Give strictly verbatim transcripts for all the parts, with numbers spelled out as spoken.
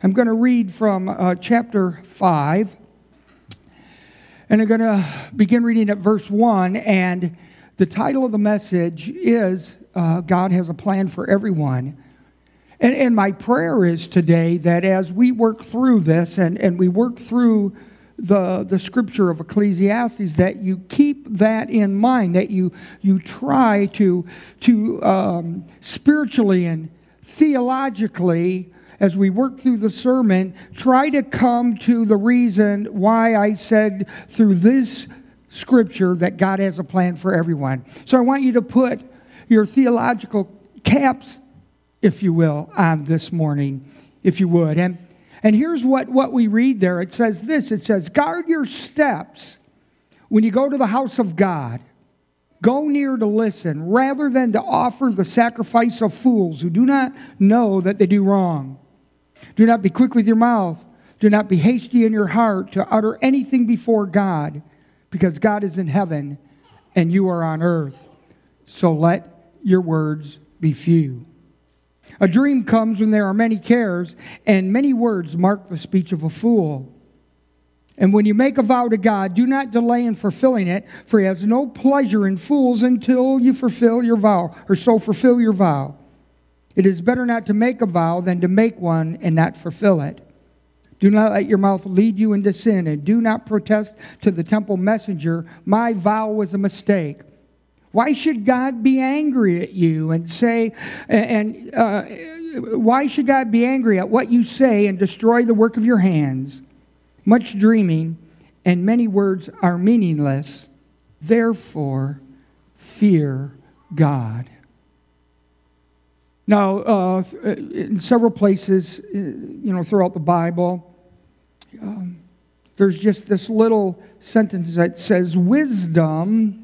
I'm going to read from uh, chapter five, and I'm going to begin reading at verse one, and the title of the message is uh, God Has a Plan for Everyone. And, and my prayer is today that as we work through this and, and we work through the, the scripture of Ecclesiastes, that you keep that in mind, that you, you try to, to um, spiritually and theologically, as we work through the sermon, try to come to the reason why I said through this scripture that God has a plan for everyone. So I want you to put your theological caps, if you will, on this morning, if you would. And, and here's what, what we read there. It says this. It says, guard your steps when you go to the house of God. Go near to listen, rather than to offer the sacrifice of fools who do not know that they do wrong. Do not be quick with your mouth. Do not be hasty in your heart to utter anything before God, because God is in heaven and you are on earth. So let your words be few. A dream comes when there are many cares, and many words mark the speech of a fool. And when you make a vow to God, do not delay in fulfilling it, for He has no pleasure in fools until you fulfill your vow, or so fulfill your vow. It is better not to make a vow than to make one and not fulfill it. Do not let your mouth lead you into sin, and do not protest to the temple messenger, my vow was a mistake. Why should God be angry at you and say, and uh, why should God be angry at what you say and destroy the work of your hands? Much dreaming and many words are meaningless. Therefore, fear God. Now, uh, in several places, you know, throughout the Bible, um, there's just this little sentence that says, wisdom,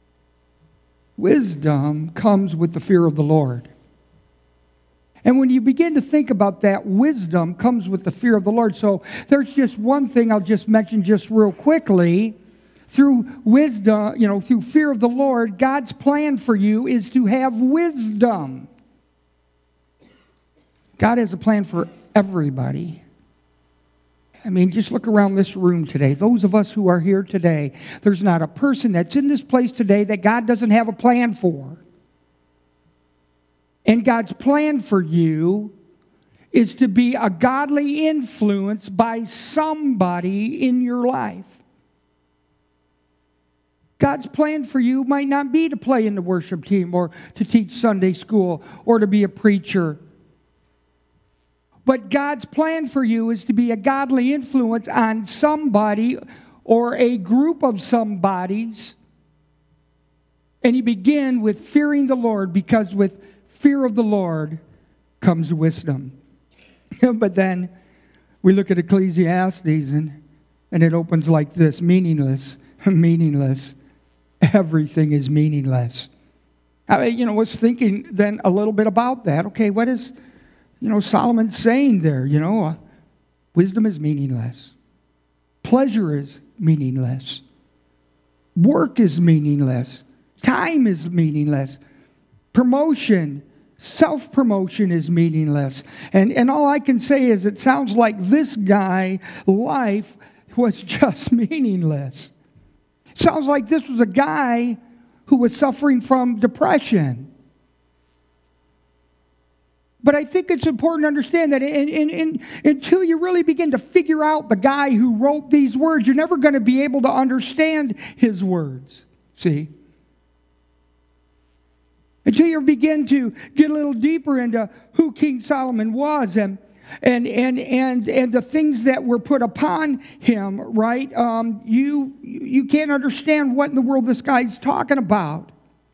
wisdom comes with the fear of the Lord. And when you begin to think about that, wisdom comes with the fear of the Lord. So there's just one thing I'll just mention just real quickly. Through wisdom, you know, through fear of the Lord, God's plan for you is to have wisdom. God has a plan for everybody. I mean, just look around this room today. Those of us who are here today, there's not a person that's in this place today that God doesn't have a plan for. And God's plan for you is to be a godly influence by somebody in your life. God's plan for you might not be to play in the worship team or to teach Sunday school or to be a preacher. But God's plan for you is to be a godly influence on somebody or a group of somebodies. And you begin with fearing the Lord, because with fear of the Lord comes wisdom. But then we look at Ecclesiastes and, and it opens like this, meaningless, meaningless. Everything is meaningless. I, you know, was thinking then a little bit about that. Okay, what is, you know, Solomon saying there? You know, uh, wisdom is meaningless. Pleasure is meaningless. Work is meaningless. Time is meaningless. Promotion, self-promotion is meaningless. And, and all I can say is it sounds like this guy, life was just meaningless. It sounds like this was a guy who was suffering from depression. But I think it's important to understand that in, in, in, until you really begin to figure out the guy who wrote these words, you're never going to be able to understand his words. See? Until you begin to get a little deeper into who King Solomon was and and and and, and the things that were put upon him, right? Um, you you can't understand what in the world this guy's talking about.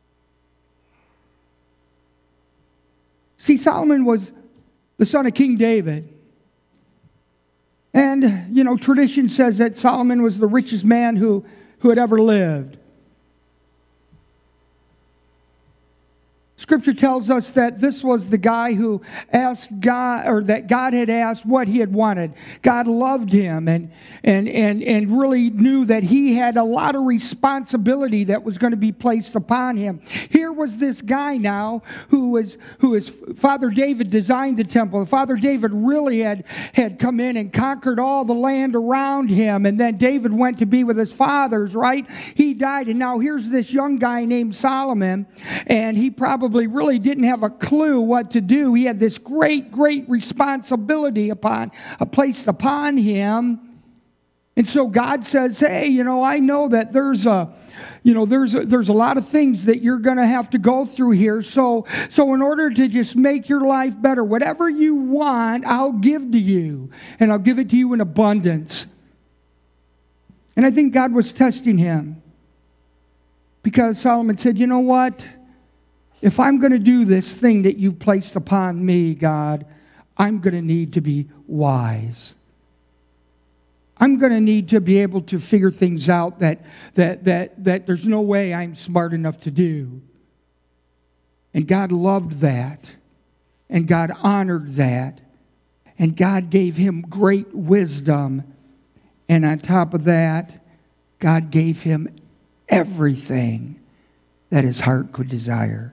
See, Solomon was the son of King David. And, you know, tradition says that Solomon was the richest man who, who had ever lived. Scripture tells us that this was the guy who asked God, or that God had asked what he had wanted. God loved him and and and and really knew that he had a lot of responsibility that was going to be placed upon him. Here was this guy now who was who his father David designed the temple. Father David really had had come in and conquered all the land around him, and then David went to be with his fathers, right? He died, and now here's this young guy named Solomon, and he probably really didn't have a clue what to do. He had this great, great responsibility upon, uh, placed upon him. And so God says, hey, you know, I know that there's a, you know, there's a, there's a lot of things that you're going to have to go through here. So, so in order to just make your life better, whatever you want, I'll give to you. And I'll give it to you in abundance. And I think God was testing him. Because Solomon said, you know what? If I'm going to do this thing that you've placed upon me, God, I'm going to need to be wise. I'm going to need to be able to figure things out that, that, that, that there's no way I'm smart enough to do. And God loved that. And God honored that. And God gave him great wisdom. And on top of that, God gave him everything that his heart could desire.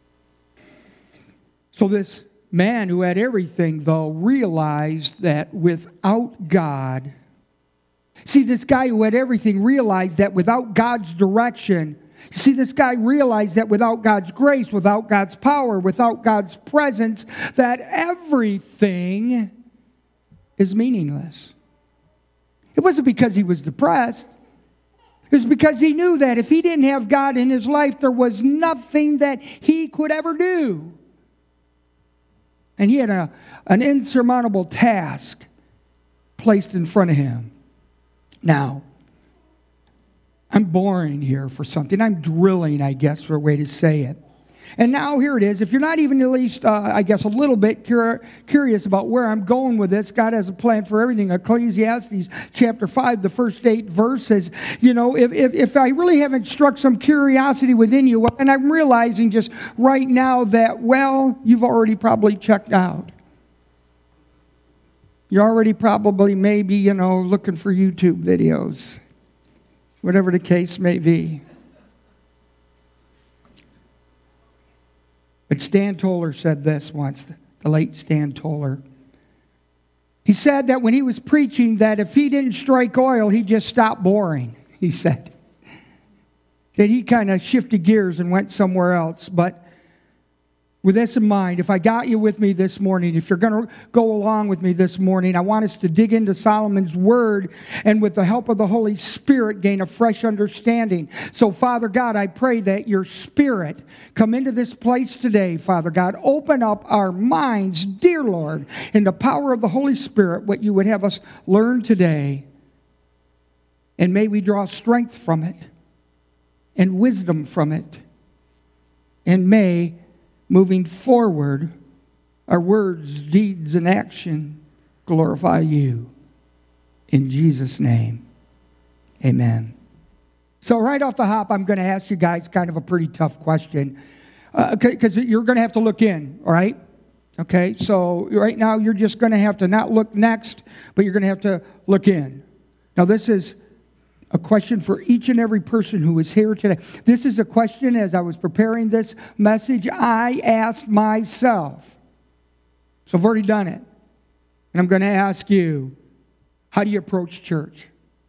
So this man who had everything, though, realized that without God, see, this guy who had everything realized that without God's direction, see, this guy realized that without God's grace, without God's power, without God's presence, that everything is meaningless. It wasn't because he was depressed. It was because he knew that if he didn't have God in his life, there was nothing that he could ever do. And he had a, an insurmountable task placed in front of him. Now, I'm boring here for something. I'm drilling, I guess, for a way to say it. And now here it is. If you're not even at least, uh, I guess, a little bit cur- curious about where I'm going with this, God has a plan for everything. Ecclesiastes chapter five, the first eight verses. You know, if, if, if I really haven't struck some curiosity within you, and I'm realizing just right now that, well, you've already probably checked out. You're already probably maybe, you know, looking for YouTube videos. Whatever the case may be. But Stan Toller said this once, the late Stan Toller. He said that when he was preaching that if he didn't strike oil, he'd just stop boring, he said. That he kind of shifted gears and went somewhere else. But with this in mind, if I got you with me this morning, if you're going to go along with me this morning, I want us to dig into Solomon's Word and with the help of the Holy Spirit gain a fresh understanding. So, Father God, I pray that your Spirit come into this place today, Father God. Open up our minds, dear Lord, in the power of the Holy Spirit, what you would have us learn today. And may we draw strength from it and wisdom from it. And may moving forward, our words, deeds, and action glorify you. In Jesus' name, amen. So right off the hop, I'm going to ask you guys kind of a pretty tough question. Because uh, you're going to have to look in, all right? Okay, so right now you're just going to have to not look next, but you're going to have to look in. Now this is a question for each and every person who is here today. This is a question, as I was preparing this message, I asked myself. So I've already done it. And I'm going to ask you, how do you approach church?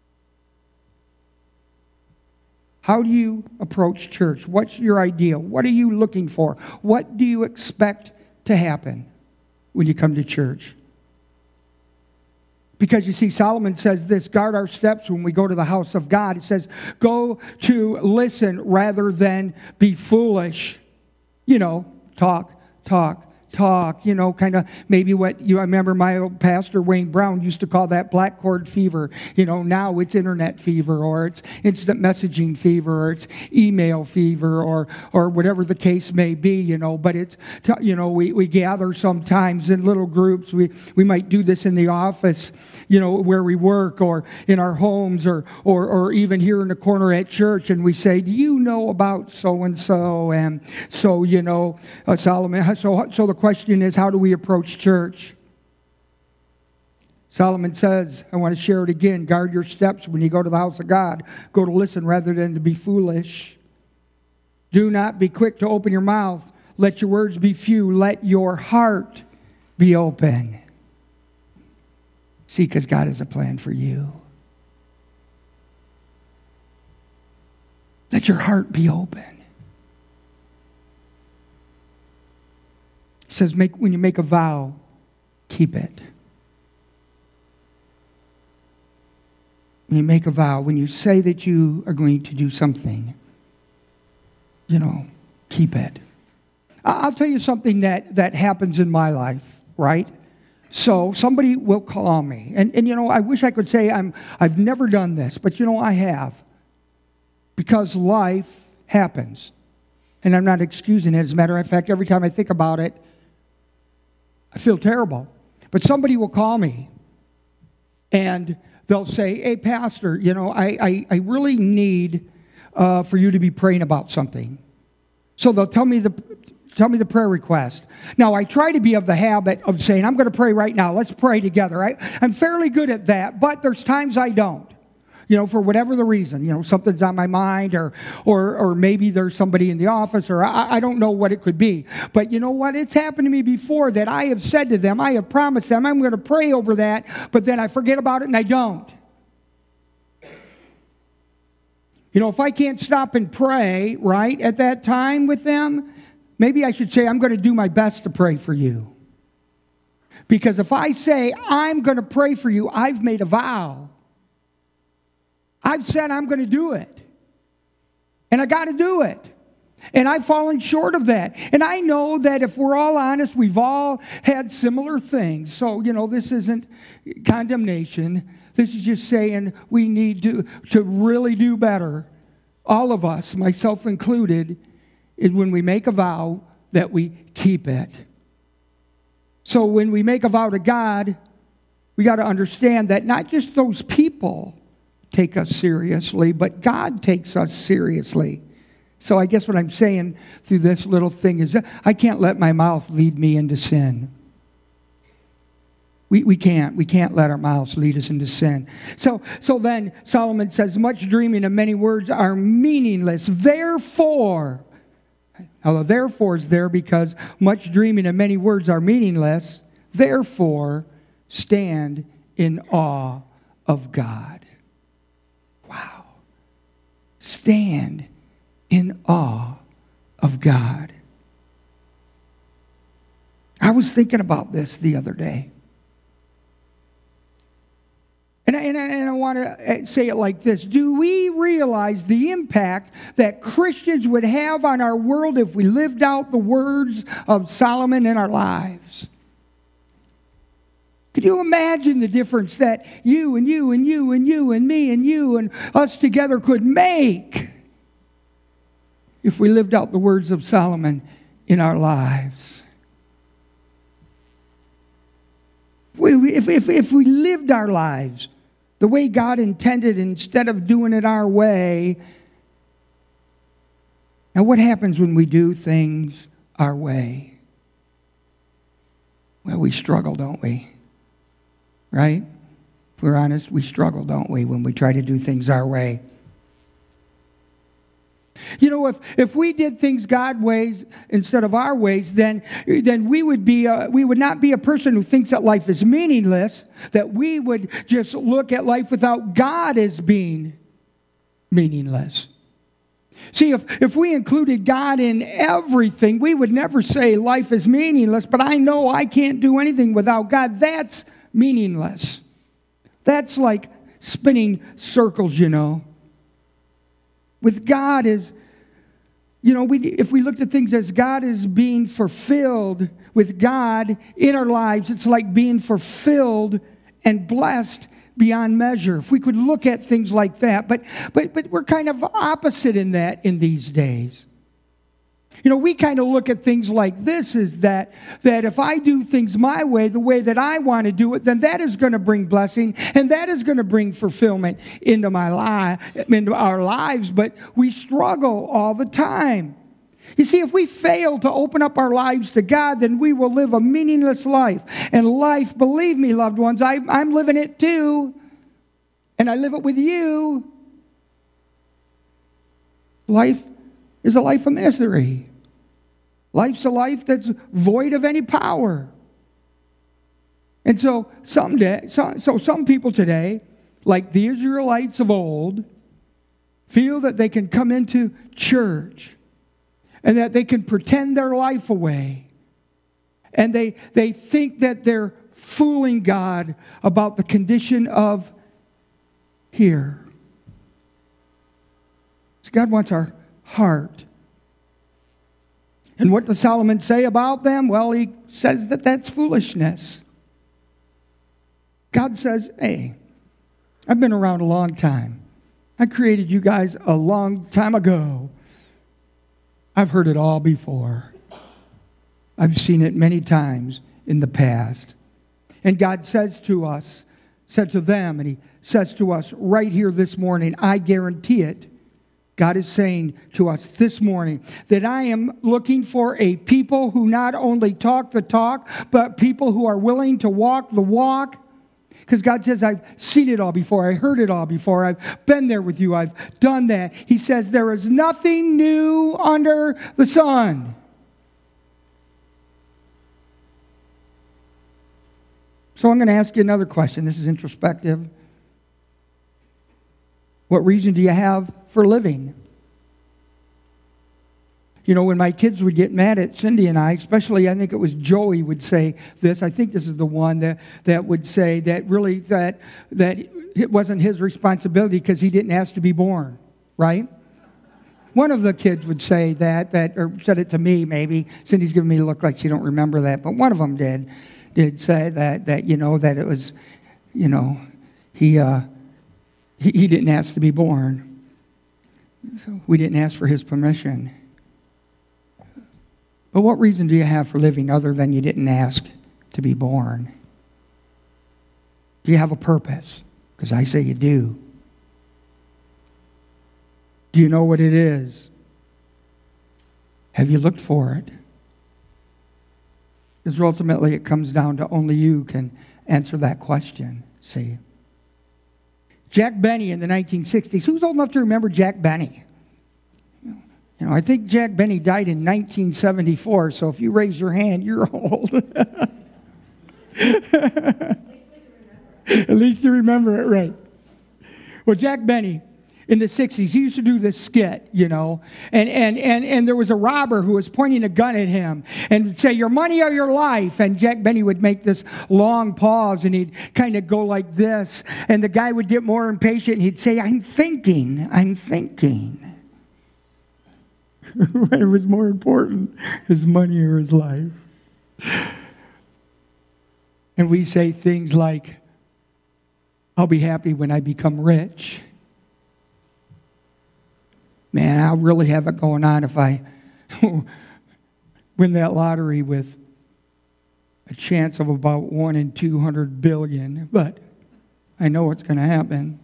How do you approach church? What's your idea? What are you looking for? What do you expect to happen when you come to church? Because you see, Solomon says this, guard our steps when we go to the house of God. It says, go to listen rather than be foolish. You know, talk, talk, talk, you know, kind of maybe what you, I remember my old pastor, Wayne Brown, used to call that black cord fever. You know, now it's internet fever, or it's instant messaging fever, or it's email fever, or or whatever the case may be, you know. But it's, you know, we, we gather sometimes in little groups. We, we might do this in the office, you know, where we work, or in our homes, or, or, or even here in the corner at church, and we say, do you know about so-and-so? And so, you know, uh, Solomon, so, so the question is, how do we approach church? Solomon says, I want to share it again, guard your steps when you go to the house of God. Go to listen rather than to be foolish. Do not be quick to open your mouth. Let your words be few. Let your heart be open. See, because God has a plan for you. Let your heart be open. He says, make, when you make a vow, keep it. When you make a vow, when you say that you are going to do something, you know, keep it. I'll tell you something that, that happens in my life, right? So somebody will call me. And, and you know, I wish I could say I'm, I've never done this, but you know, I have. Because life happens. And I'm not excusing it. As a matter of fact, every time I think about it, I feel terrible. But somebody will call me. And they'll say, hey, Pastor, you know, I, I, I really need uh, for you to be praying about something. So they'll tell me the tell me the prayer request. Now, I try to be of the habit of saying, I'm going to pray right now. Let's pray together. I, I'm fairly good at that, but there's times I don't. You know, for whatever the reason, you know, something's on my mind, or or or maybe there's somebody in the office, or I, I don't know what it could be. But you know what? It's happened to me before that I have said to them, I have promised them, I'm going to pray over that, but then I forget about it and I don't. You know, if I can't stop and pray, right, at that time with them, maybe I should say, I'm going to do my best to pray for you. Because if I say, I'm going to pray for you, I've made a vow. I've said I'm going to do it. And I got to do it. And I've fallen short of that. And I know that if we're all honest, we've all had similar things. So, you know, this isn't condemnation. This is just saying we need to, to really do better. All of us, myself included, is when we make a vow that we keep it. So when we make a vow to God, we got to understand that not just those people take us seriously, but God takes us seriously. So I guess what I'm saying through this little thing is that I can't let my mouth lead me into sin. We we can't. We can't let our mouths lead us into sin. So so then Solomon says, much dreaming and many words are meaningless. Therefore, now the therefore is there because much dreaming and many words are meaningless. Therefore, stand in awe of God. Wow. Stand in awe of God. I was thinking about this the other day. And I, and I, and I want to say it like this. Do we realize the impact that Christians would have on our world if we lived out the words of Solomon in our lives? Could you imagine the difference that you and you and you and you and me and you and us together could make if we lived out the words of Solomon in our lives? If, if, if we lived our lives the way God intended instead of doing it our way. Now, what happens when we do things our way? Well, we struggle, don't we? Right? If we're honest, we struggle, don't we, when we try to do things our way. You know, if, if we did things God's ways instead of our ways, then, then we would be a, we would not be a person who thinks that life is meaningless, that we would just look at life without God as being meaningless. See, if, if we included God in everything, we would never say life is meaningless, but I know I can't do anything without God. That's meaningless. That's like spinning circles, you know. With God is, you know, we if we looked at things as God is being fulfilled, with God in our lives, it's like being fulfilled and blessed beyond measure. If we could look at things like that. But, but, but we're kind of opposite in that in these days. You know, we kind of look at things like this, is that, that if I do things my way, the way that I want to do it, then that is going to bring blessing, and that is going to bring fulfillment into my life, into our lives. But we struggle all the time. You see, if we fail to open up our lives to God, then we will live a meaningless life. And life, believe me, loved ones, I, I'm living it too. And I live it with you. Life is a life of misery. Life's a life that's void of any power. And so, someday, so, so some people today, like the Israelites of old, feel that they can come into church and that they can pretend their life away. And they, they think that they're fooling God about the condition of here. So God wants our heart. And what does Solomon say about them? Well, he says that that's foolishness. God says, hey, I've been around a long time. I created you guys a long time ago. I've heard it all before. I've seen it many times in the past. And God says to us, said to them, and He says to us right here this morning, I guarantee it. God is saying to us this morning that I am looking for a people who not only talk the talk, but people who are willing to walk the walk. Because God says, I've seen it all before. I heard it all before. I've been there with you. I've done that. He says, there is nothing new under the sun. So I'm going to ask you another question. This is introspective. What reason do you have for living? You know, when my kids would get mad at Cindy and I, especially I think it was Joey would say this. I think this is the one that, that would say that really that that it wasn't his responsibility because he didn't ask to be born, right? One of the kids would say that, that or said it to me maybe. Cindy's giving me a look like she don't remember that, but one of them did did say that that you know that it was, you know, he uh, he, he didn't ask to be born. So we didn't ask for his permission. But what reason do you have for living other than you didn't ask to be born? Do you have a purpose? Because I say you do. Do you know what it is? Have you looked for it? Because ultimately it comes down to only you can answer that question. See? Jack Benny in the nineteen sixties. Who's old enough to remember Jack Benny? You know, I think Jack Benny died in nineteen seventy-four, so if you raise your hand, you're old. At least you remember it, right. Well, Jack Benny, in the sixties, he used to do this skit, you know, and, and, and, and there was a robber who was pointing a gun at him and would say, your money or your life? And Jack Benny would make this long pause, and he'd kind of go like this, and the guy would get more impatient, and he'd say, I'm thinking, I'm thinking. It was more important, his money or his life. And we say things like, I'll be happy when I become rich. Man, I'll really have it going on if I win that lottery with a chance of about one in two hundred billion. But I know what's going to happen.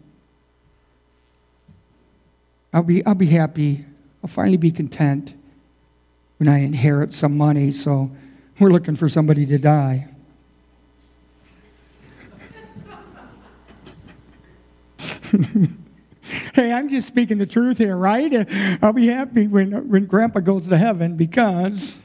I'll be, I'll be happy. I'll finally be content when I inherit some money, so we're looking for somebody to die. Hey, I'm just speaking the truth here, right? I'll be happy when, when Grandpa goes to heaven because...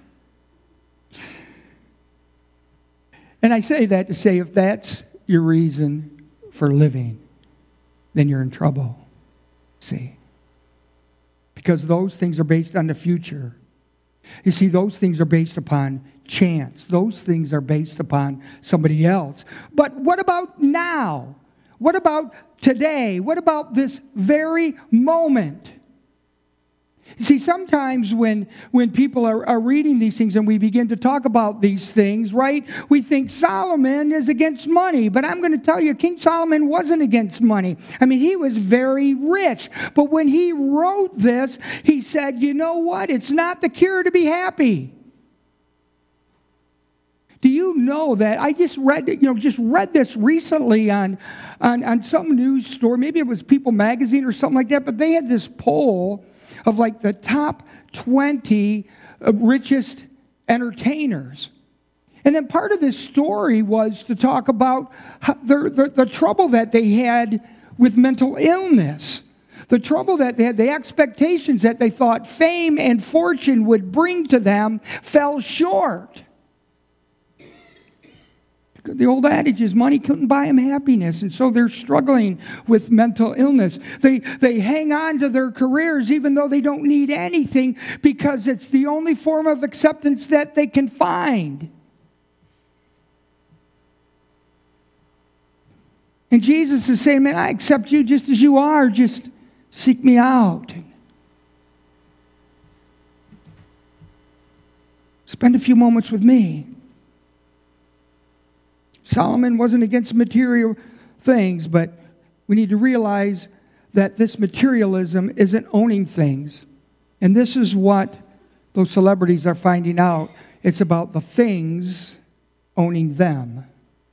And I say that to say if that's your reason for living, then you're in trouble. See? Because those things are based on the future. You see, those things are based upon chance. Those things are based upon somebody else. But what about now? What about today? What about this very moment? You see, sometimes when, when people are, are reading these things and we begin to talk about these things, right, we think Solomon is against money. But I'm going to tell you, King Solomon wasn't against money. I mean, he was very rich. But when he wrote this, he said, you know what? It's not the cure to be happy. Do you know that I just read, you know, just read this recently on, on, on some news story. Maybe it was People Magazine or something like that. But they had this poll of like the top twenty richest entertainers. And then part of this story was to talk about how the, the, the trouble that they had with mental illness. The trouble that they had, the expectations that they thought fame and fortune would bring to them fell short. The old adage is money couldn't buy them happiness, and so they're struggling with mental illness. They they hang on to their careers even though they don't need anything because it's the only form of acceptance that they can find. And Jesus is saying, man, I accept you just as you are. Just seek me out. Spend a few moments with me. Solomon wasn't against material things, but we need to realize that this materialism isn't owning things. And this is what those celebrities are finding out. It's about the things owning them.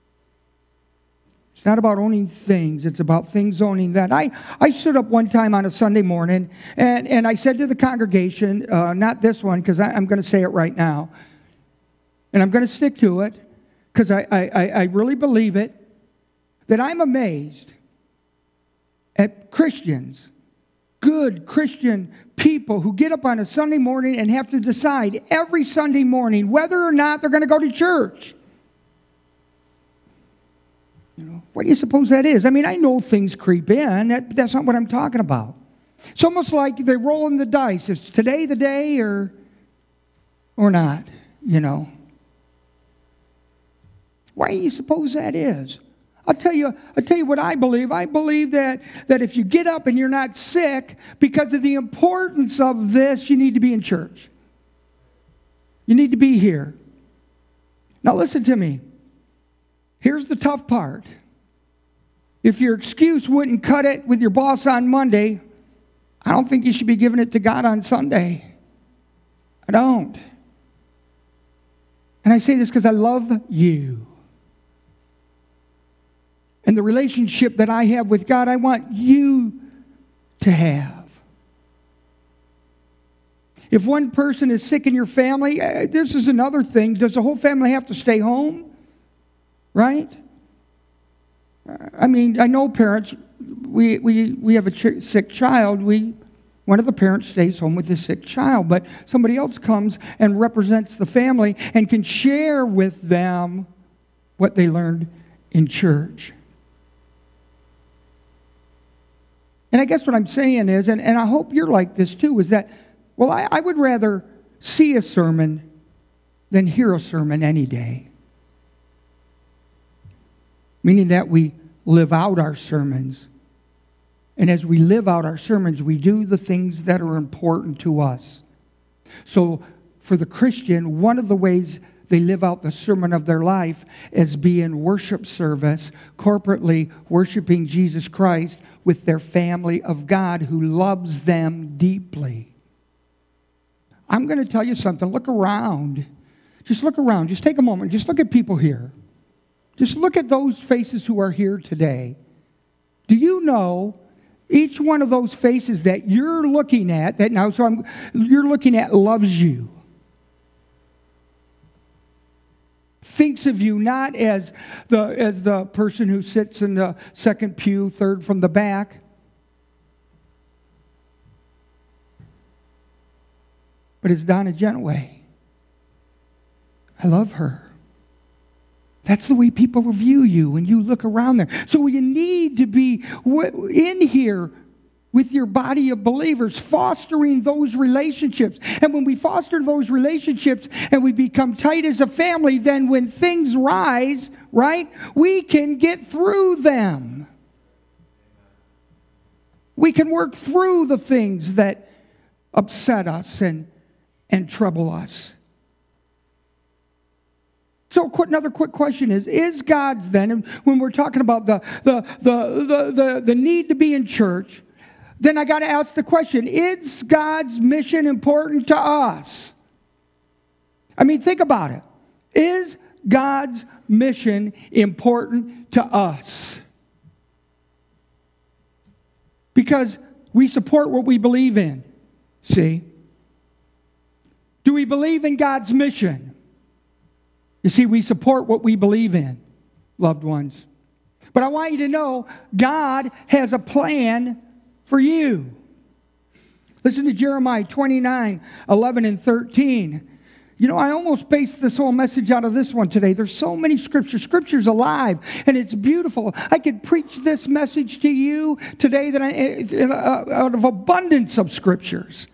It's not about owning things. It's about things owning that. I, I stood up one time on a Sunday morning, and, and I said to the congregation, uh, not this one, because I'm going to say it right now, and I'm going to stick to it, because I, I, I really believe it, that I'm amazed at Christians, good Christian people who get up on a Sunday morning and have to decide every Sunday morning whether or not they're going to go to church. You know, what do you suppose that is? I mean, I know things creep in. That, that's not what I'm talking about. It's almost like they're rolling the dice. Is today the day or, or not, you know? Why do you suppose that is? I'll tell you, I'll tell you what I believe. I believe that, that if you get up and you're not sick, because of the importance of this, you need to be in church. You need to be here. Now listen to me. Here's the tough part. If your excuse wouldn't cut it with your boss on Monday, I don't think you should be giving it to God on Sunday. I don't. And I say this because I love you. And the relationship that I have with God, I want you to have. If one person is sick in your family, this is another thing. Does the whole family have to stay home? Right? I mean, I know parents, we we, we have a ch- sick child. We One of the parents stays home with the sick child, but somebody else comes and represents the family and can share with them what they learned in church. And I guess what I'm saying is, and, and I hope you're like this too, is that, well, I, I would rather see a sermon than hear a sermon any day. Meaning that we live out our sermons. And as we live out our sermons, we do the things that are important to us. So for the Christian, one of the ways they live out the sermon of their life is being worship service, corporately worshiping Jesus Christ with their family of God who loves them deeply. I'm going to tell you something. Look around. Just look around. Just take a moment. Just look at people here. Just look at those faces who are here today. Do you know each one of those faces that you're looking at, that now so I'm, you're looking at loves you? Thinks of you not as the as the person who sits in the second pew, third from the back, but as Donna Gentway. I love her. That's the way people view you when you look around there. So you need to be in here with your body of believers, fostering those relationships. And when we foster those relationships and we become tight as a family, then when things rise, right, we can get through them. We can work through the things that upset us and, and trouble us. So another quick question is, is God's then, and when we're talking about the, the, the, the, the, the need to be in church, then I got to ask the question, is God's mission important to us? I mean, think about it. Is God's mission important to us? Because we support what we believe in. See? Do we believe in God's mission? You see, we support what we believe in, loved ones. But I want you to know, God has a plan for you. Listen to Jeremiah twenty-nine, eleven and thirteen. You know, I almost based this whole message out of this one today. There's so many scriptures. Scripture's alive, and it's beautiful. I could preach this message to you today that I, out of abundance of scriptures.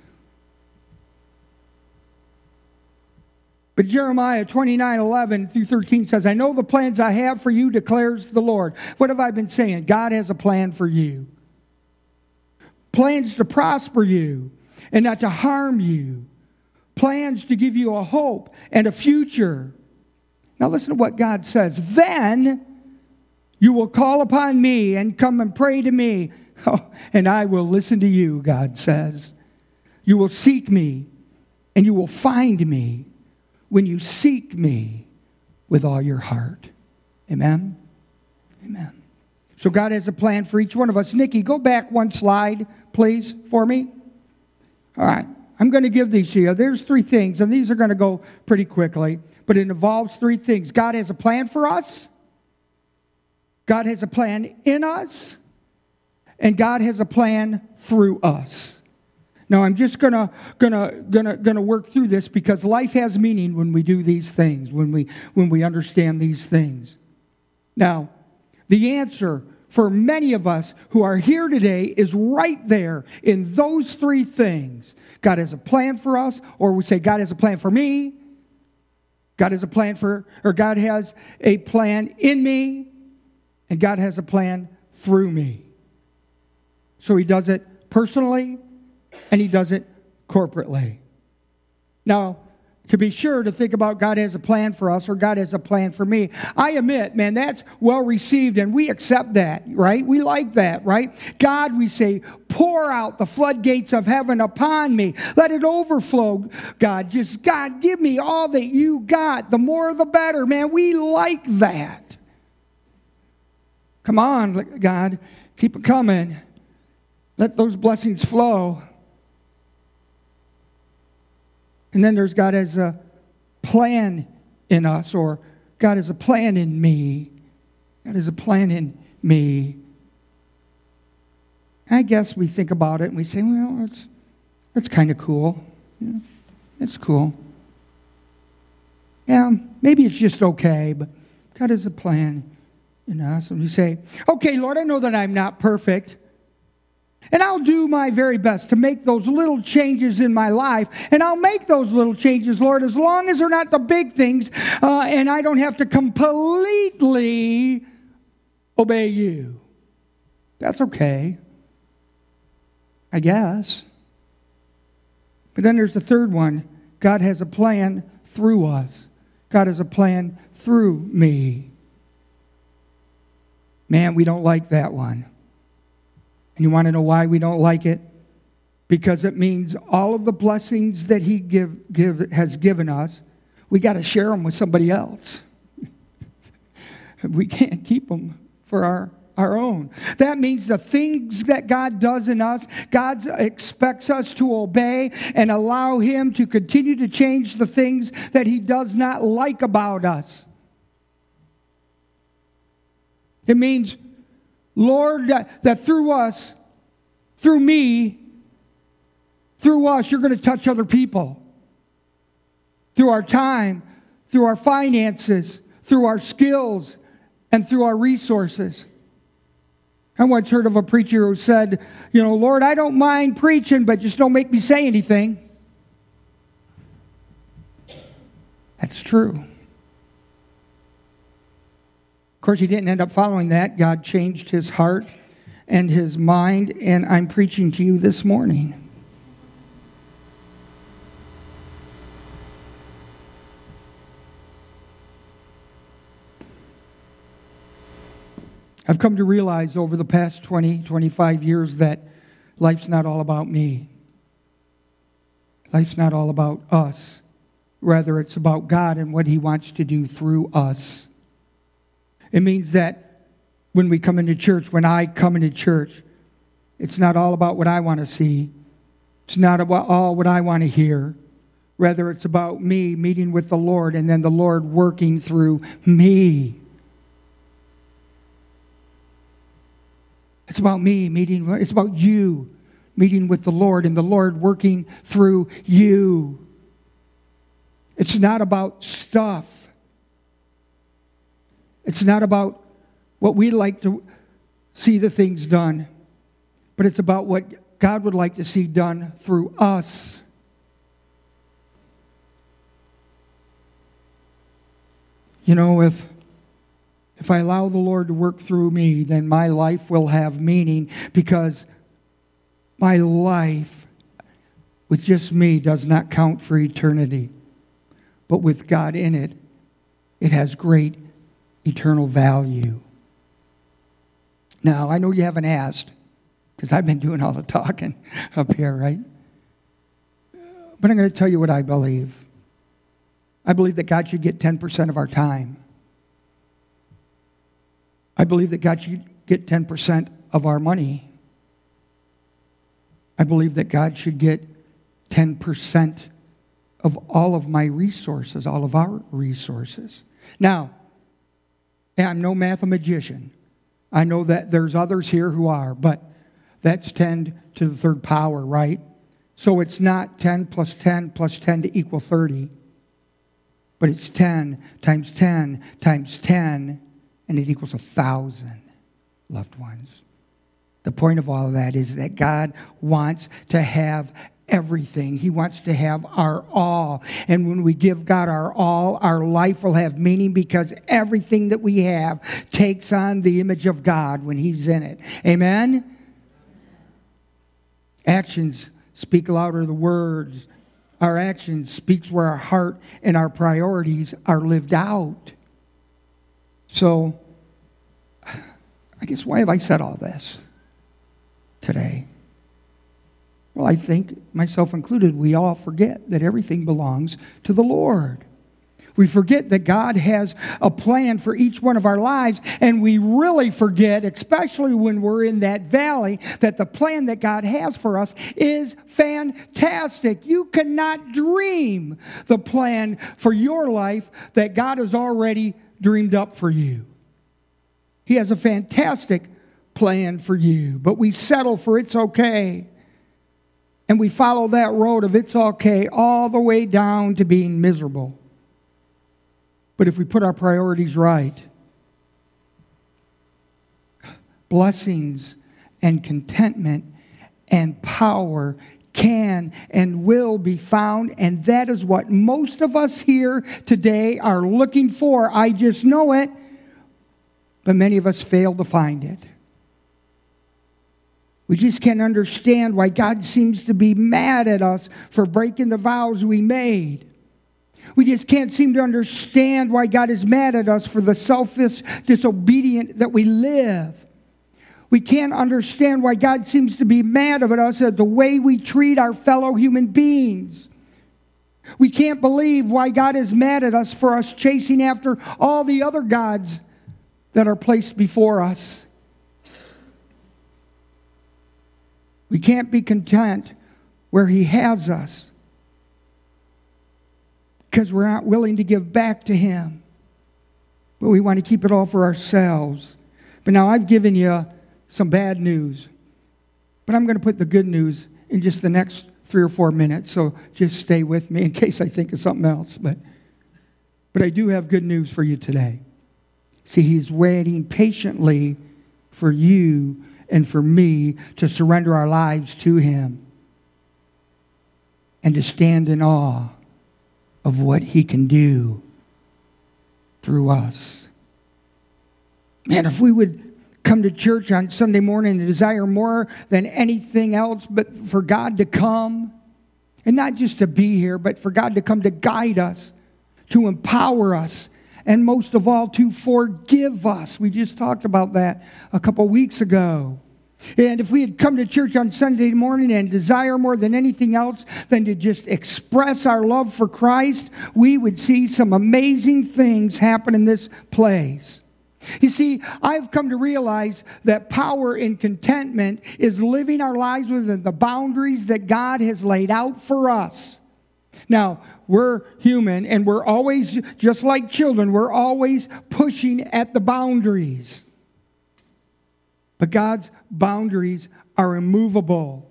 But Jeremiah twenty-nine, eleven through thirteen says, I know the plans I have for you, declares the Lord. What have I been saying? God has a plan for you. Plans to prosper you and not to harm you. Plans to give you a hope and a future. Now listen to what God says. Then you will call upon me and come and pray to me, oh, and I will listen to you, God says. You will seek me and you will find me when you seek me with all your heart. Amen? Amen. So God has a plan for each one of us. Nikki, go back one slide, please, for me. All right. I'm going to give these to you. There's three things, and these are going to go pretty quickly, but it involves three things. God has a plan for us. God has a plan in us. And God has a plan through us. Now, I'm just gonna gonna gonna gonna work through this because life has meaning when we do these things, when we when we understand these things. Now, the answer for many of us who are here today is right there in those three things. God has a plan for us, or we say God has a plan for me. God has a plan for, or God has a plan in me, and God has a plan through me. So He does it personally, and He does it corporately. Now, to be sure to think about God has a plan for us or God has a plan for me, I admit, man, that's well received and we accept that, right? We like that, right? God, we say, pour out the floodgates of heaven upon me. Let it overflow, God. Just, God, give me all that you got. The more the better, man. We like that. Come on, God. Keep it coming. Let those blessings flow. And then there's God has a plan in us, or God has a plan in me. God has a plan in me. I guess we think about it and we say, well, that's, that's kind of cool. Yeah, it's cool. Yeah, maybe it's just okay, but God has a plan in us. And we say, okay, Lord, I know that I'm not perfect. And I'll do my very best to make those little changes in my life. And I'll make those little changes, Lord, as long as they're not the big things. Uh, and I don't have to completely obey you. That's okay, I guess. But then there's the third one. God has a plan through us. God has a plan through me. Man, we don't like that one. And you want to know why we don't like it? Because it means all of the blessings that He give, give, has given us, we got to share them with somebody else. We can't keep them for our, our own. That means the things that God does in us, God expects us to obey and allow Him to continue to change the things that He does not like about us. It means, Lord, that, that through us, through me, through us, you're going to touch other people. Through our time, through our finances, through our skills, and through our resources. I once heard of a preacher who said, you know, Lord, I don't mind preaching, but just don't make me say anything. That's true. Of course, he didn't end up following that. God changed his heart and his mind, and I'm preaching to you this morning. I've come to realize over the past twenty, twenty-five years that life's not all about me. Life's not all about us. Rather, it's about God and what He wants to do through us. It means that when we come into church, when I come into church, it's not all about what I want to see. It's not about all what I want to hear. Rather, it's about me meeting with the Lord and then the Lord working through me. It's about me meeting, it's about you meeting with the Lord and the Lord working through you. It's not about stuff. It's not about what we like to see the things done, but it's about what God would like to see done through us. You know, if if I allow the Lord to work through me, then my life will have meaning, because my life with just me does not count for eternity. But with God in it, it has great eternal value. Now, I know you haven't asked, because I've been doing all the talking up here, right? But I'm going to tell you what I believe. I believe that God should get ten percent of our time. I believe that God should get ten percent of our money. I believe that God should get ten percent of all of my resources, all of our resources. Now, I'm no mathematician. I know that there's others here who are, but that's ten to the third power, right? So it's not ten plus ten plus ten to equal thirty. But it's ten times ten times ten, and it equals a thousand loved ones. The point of all of that is that God wants to have everything. He wants to have our all. And when we give God our all, our life will have meaning, because everything that we have takes on the image of God when He's in it. Amen? Actions speak louder than words. Our actions speaks where our heart and our priorities are lived out. So, I guess, why have I said all this today? Well, I think, myself included, we all forget that everything belongs to the Lord. We forget that God has a plan for each one of our lives, and we really forget, especially when we're in that valley, that the plan that God has for us is fantastic. You cannot dream the plan for your life that God has already dreamed up for you. He has a fantastic plan for you, but we settle for it's okay. And we follow that road of it's okay all the way down to being miserable. But if we put our priorities right, blessings and contentment and power can and will be found, and that is what most of us here today are looking for. I just know it, but many of us fail to find it. We just can't understand why God seems to be mad at us for breaking the vows we made. We just can't seem to understand why God is mad at us for the selfish, disobedient that we live. We can't understand why God seems to be mad at us at the way we treat our fellow human beings. We can't believe why God is mad at us for us chasing after all the other gods that are placed before us. We can't be content where He has us, because we're not willing to give back to Him. But we want to keep it all for ourselves. But now I've given you some bad news. But I'm going to put the good news in just the next three or four minutes. So just stay with me in case I think of something else. But, but I do have good news for you today. See, He's waiting patiently for you and for me to surrender our lives to Him and to stand in awe of what He can do through us. Man, if we would come to church on Sunday morning and desire more than anything else but for God to come, and not just to be here, but for God to come to guide us, to empower us, and most of all, to forgive us. We just talked about that a couple weeks ago. And if we had come to church on Sunday morning and desire more than anything else than to just express our love for Christ, we would see some amazing things happen in this place. You see, I've come to realize that power in contentment is living our lives within the boundaries that God has laid out for us. Now, we're human, and we're always, just like children, we're always pushing at the boundaries. But God's boundaries are immovable.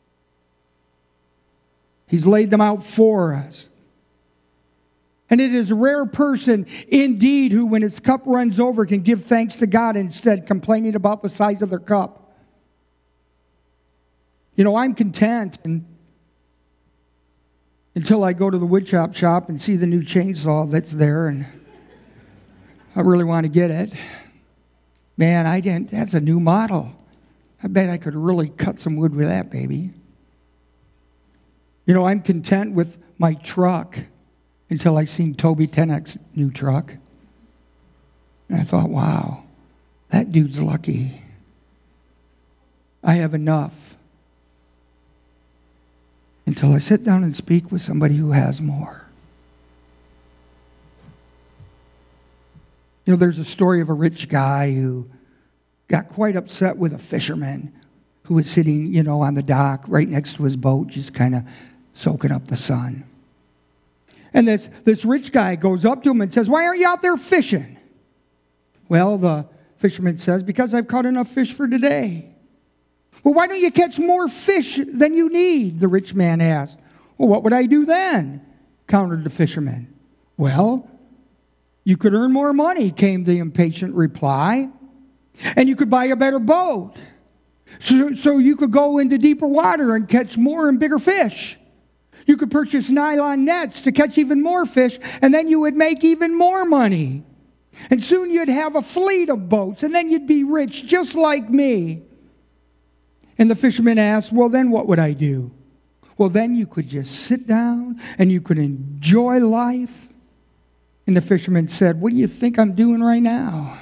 He's laid them out for us. And it is a rare person indeed who, when his cup runs over, can give thanks to God instead complaining about the size of their cup. You know, I'm content and until I go to the woodshop shop and see the new chainsaw that's there, and I really want to get it. Man, I didn't. That's a new model. I bet I could really cut some wood with that baby. You know, I'm content with my truck until I seen Toby Tenek's new truck. And I thought, wow, that dude's lucky. I have enough. Until I sit down and speak with somebody who has more. You know, there's a story of a rich guy who got quite upset with a fisherman who was sitting, you know, on the dock right next to his boat, just kind of soaking up the sun. And this, this rich guy goes up to him and says, "Why aren't you out there fishing?" Well, the fisherman says, "Because I've caught enough fish for today." "Well, why don't you catch more fish than you need?" the rich man asked. "Well, what would I do then?" countered the fisherman. "Well, you could earn more money," came the impatient reply. "And you could buy a better boat. So, so you could go into deeper water and catch more and bigger fish. You could purchase nylon nets to catch even more fish, and then you would make even more money. And soon you'd have a fleet of boats, and then you'd be rich just like me." And the fisherman asked, "Well, then what would I do?" "Well, then you could just sit down and you could enjoy life." And the fisherman said, "What do you think I'm doing right now?"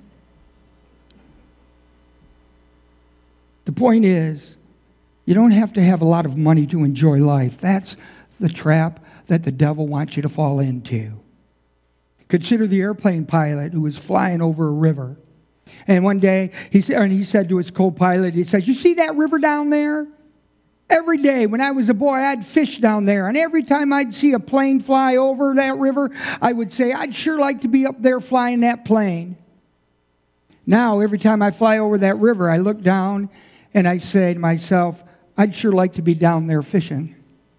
The point is, you don't have to have a lot of money to enjoy life. That's the trap that the devil wants you to fall into. Consider the airplane pilot who was flying over a river. And one day, he said, and he said to his co-pilot, he says, "You see that river down there? Every day when I was a boy, I'd fish down there. And every time I'd see a plane fly over that river, I would say, I'd sure like to be up there flying that plane. Now, every time I fly over that river, I look down and I say to myself, I'd sure like to be down there fishing."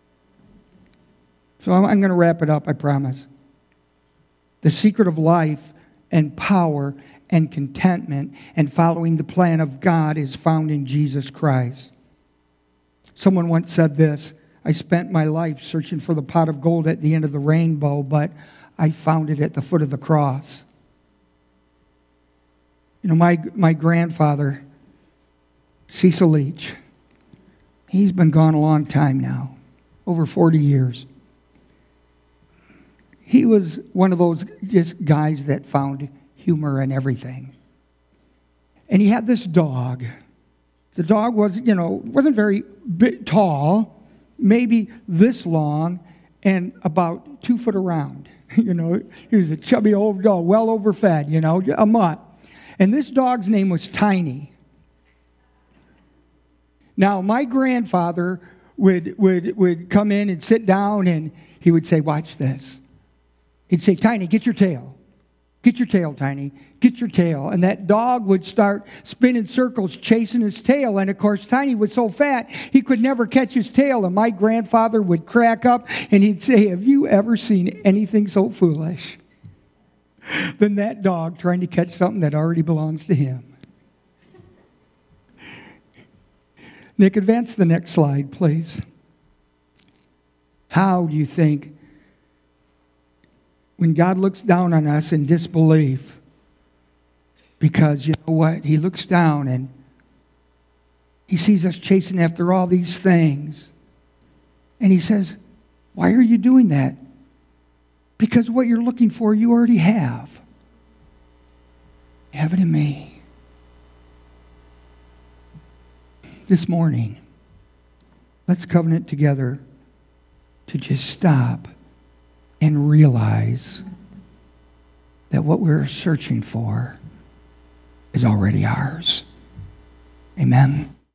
So I'm, I'm going to wrap it up, I promise. The secret of life and power and contentment and following the plan of God is found in Jesus Christ. Someone once said this, "I spent my life searching for the pot of gold at the end of the rainbow, but I found it at the foot of the cross." You know, my, my grandfather, Cecil Leach, he's been gone a long time now, over forty years. He was one of those just guys that found humor in everything. And he had this dog. The dog was, you know, wasn't very big, tall, maybe this long, and about two foot around. You know, he was a chubby old dog, well overfed, you know, a mutt. And this dog's name was Tiny. Now, my grandfather would, would, would come in and sit down, and he would say, "Watch this." He'd say, "Tiny, get your tail. Get your tail, Tiny. Get your tail." And that dog would start spinning circles, chasing his tail. And, of course, Tiny was so fat, he could never catch his tail. And my grandfather would crack up, and he'd say, "Have you ever seen anything so foolish than that dog trying to catch something that already belongs to him?" Nick, advance the next slide, please. How do you think, when God looks down on us in disbelief, because you know what? He looks down and he sees us chasing after all these things. And he says, "Why are you doing that? Because what you're looking for, you already have. You have it in me. This morning, let's covenant together to just stop and realize that what we're searching for is already ours. Amen.